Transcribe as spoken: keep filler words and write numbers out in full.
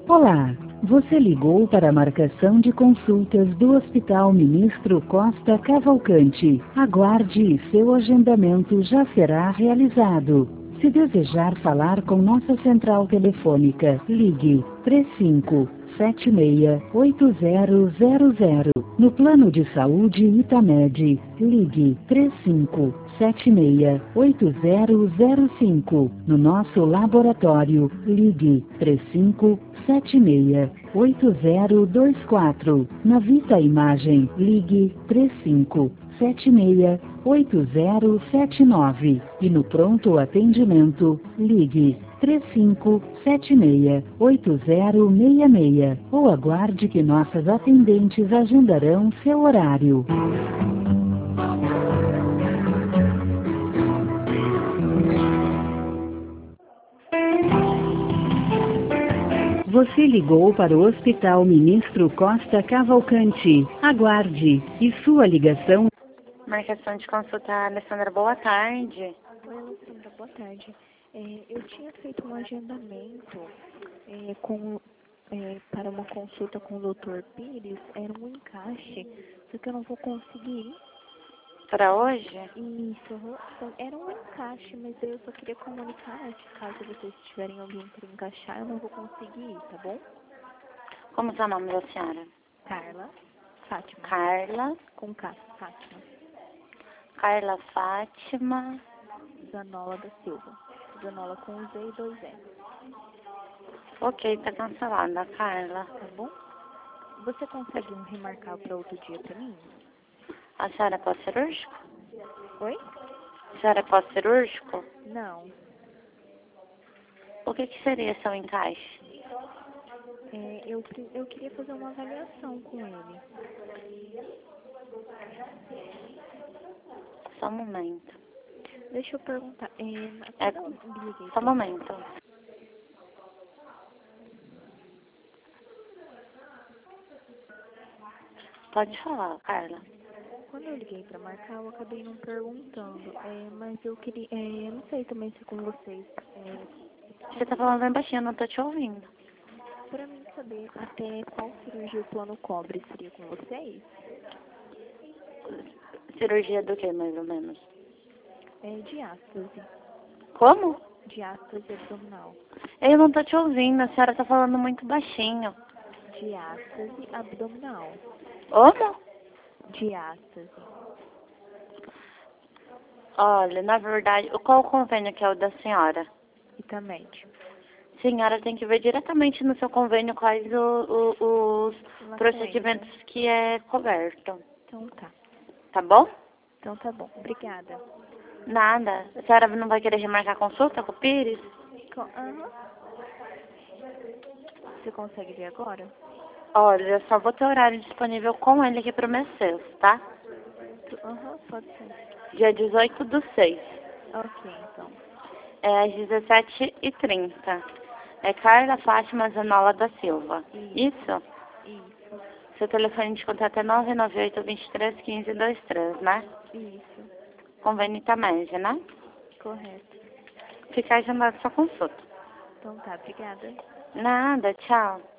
Olá, você ligou para a marcação de consultas do Hospital Ministro Costa Cavalcante. Aguarde e seu agendamento já será realizado. Se desejar falar com nossa central telefônica, ligue três cinco sete seis oito zero zero zero. No plano de saúde Itamed, ligue três cinco sete seis oito zero zero cinco. No nosso laboratório, ligue três cinco sete seis oito zero dois quatro. Na Vita Imagem, ligue três cinco sete seis oito zero sete nove. E no pronto atendimento, ligue três cinco sete seis oito zero seis seis. Ou aguarde que nossas atendentes agendarão seu horário. Você ligou para o Hospital Ministro Costa Cavalcante. Aguarde. E sua ligação... Marcação de consulta, Alessandra, boa tarde. Oi, Alessandra, boa tarde. É, eu tinha feito um agendamento é, com, é, para uma consulta com o doutor Pires, era um encaixe, só que eu não vou conseguir. Para hoje? Isso, era um encaixe, mas eu só queria comunicar, né, que caso vocês tiverem alguém para encaixar, eu não vou conseguir ir, tá bom? Como é o nome da senhora? Carla Fátima. Carla. Com K, Fátima. Carla Fátima. Zanola da Silva. Zanola com Z e dois N. Ok, tá cancelada, Carla. Tá bom? Você consegue remarcar para outro dia para mim? A senhora é pós-cirúrgico? Oi? A senhora é pós-cirúrgico? Não. O que que seria seu encaixe? É, eu, eu queria fazer uma avaliação com ele. Só um momento. Deixa eu perguntar. É, É, só um momento. Pode falar, Carla. Quando eu liguei para marcar, eu acabei não perguntando. É, mas eu queria... É, eu não sei também se é com vocês. É, Você tá falando bem baixinho, eu não tô te ouvindo. para mim saber até qual cirurgia o plano cobre, seria com vocês? Cirurgia do que, mais ou menos? É diástase. Como? Diástase abdominal. Eu não tô te ouvindo, a senhora tá falando muito baixinho. Diástase abdominal. Como? Diástase. Olha, na verdade, qual o convênio que é o da senhora? Itamed. Senhora tem que ver diretamente no seu convênio quais o, o, os Lá procedimentos com ele, né? que é coberto. Então tá. Tá bom? Então tá bom. Obrigada. Nada. A senhora não vai querer remarcar consulta com o Pires? Aham. Você consegue ver agora? Olha, eu só vou ter horário disponível com ele aqui pro mês seis, tá? Aham, pode ser. Dia dezoito do seis. Ok, então. É às dezessete e trinta. É Carla Fátima Zanola da Silva. Isso? Isso? Isso. Seu telefone de contato é nove nove oito, dois três, um cinco dois três, né? Isso. Convênio Itamed, né? Correto. Fica agendado sua consulta. Então tá, obrigada. Nada, tchau.